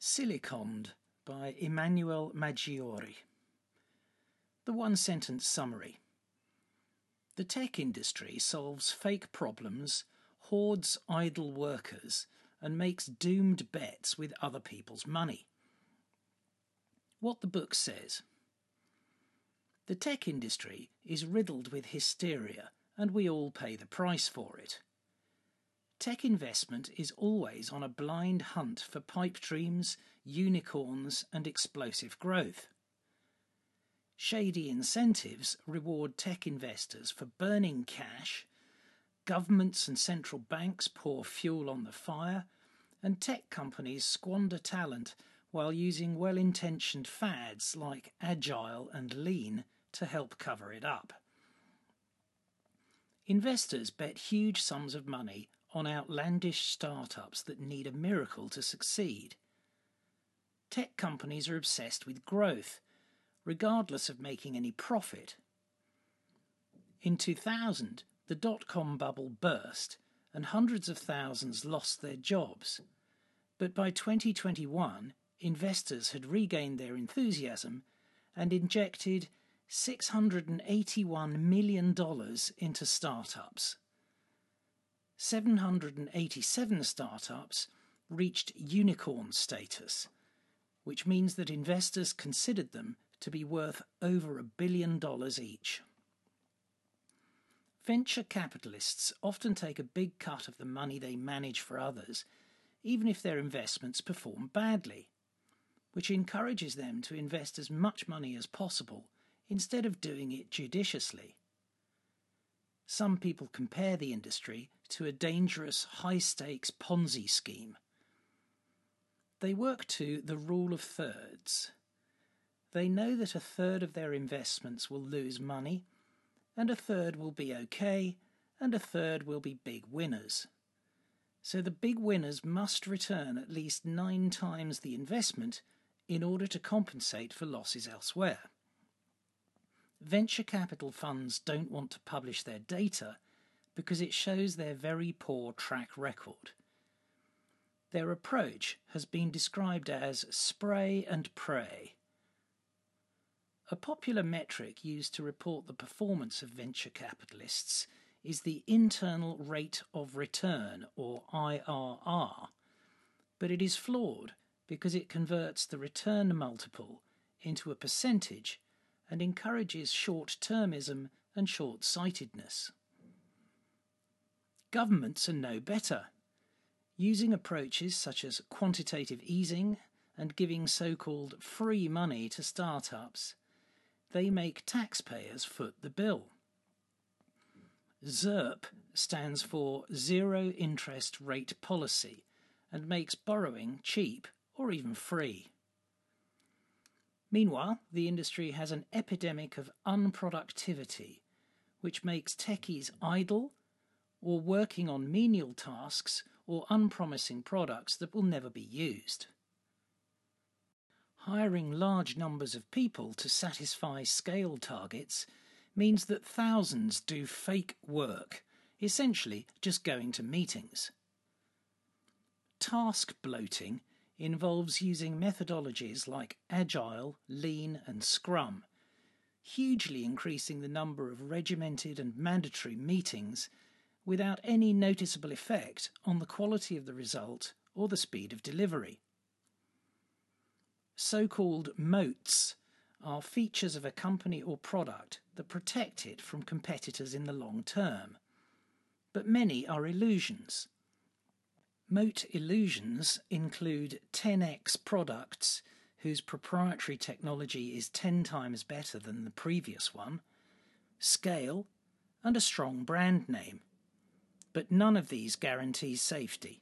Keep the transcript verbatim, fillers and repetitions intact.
Silicon by Emmanuel Maggiore. The one-sentence summary. The tech industry solves fake problems, hoards idle workers, and makes doomed bets with other people's money. What the book says. The tech industry is riddled with hysteria, and we all pay the price for it. Tech investment is always on a blind hunt for pipe dreams, unicorns, and explosive growth. Shady incentives reward tech investors for burning cash, governments and central banks pour fuel on the fire, and tech companies squander talent while using well-intentioned fads like agile and lean to help cover it up. Investors bet huge sums of money on outlandish startups that need a miracle to succeed. Tech companies are obsessed with growth, regardless of making any profit. In two thousand, the dot-com bubble burst and hundreds of thousands lost their jobs. But by twenty twenty-one, investors had regained their enthusiasm and injected six hundred eighty-one million dollars into startups. seven hundred eighty-seven startups reached unicorn status, which means that investors considered them to be worth over a billion dollars each. Venture capitalists often take a big cut of the money they manage for others, even if their investments perform badly, which encourages them to invest as much money as possible instead of doing it judiciously. Some people compare the industry to a dangerous high-stakes Ponzi scheme. They work to the rule of thirds. They know that a third of their investments will lose money, and a third will be okay, and a third will be big winners. So the big winners must return at least nine times the investment in order to compensate for losses elsewhere. Venture capital funds don't want to publish their data because it shows their very poor track record. Their approach has been described as spray and pray. A popular metric used to report the performance of venture capitalists is the internal rate of return, or I R R, but it is flawed because it converts the return multiple into a percentage and encourages short-termism and short-sightedness. Governments are no better. Using approaches such as quantitative easing and giving so-called free money to startups, they make taxpayers foot the bill. ZIRP stands for Zero Interest Rate Policy and makes borrowing cheap or even free. Meanwhile, the industry has an epidemic of unproductivity, which makes techies idle or working on menial tasks or unpromising products that will never be used. Hiring large numbers of people to satisfy scale targets means that thousands do fake work, essentially just going to meetings. Task bloating involves using methodologies like Agile, Lean and Scrum, hugely increasing the number of regimented and mandatory meetings without any noticeable effect on the quality of the result or the speed of delivery. So-called moats are features of a company or product that protect it from competitors in the long term, but many are illusions. Moat illusions include ten X products whose proprietary technology is ten times better than the previous one, scale, and a strong brand name. But none of these guarantees safety.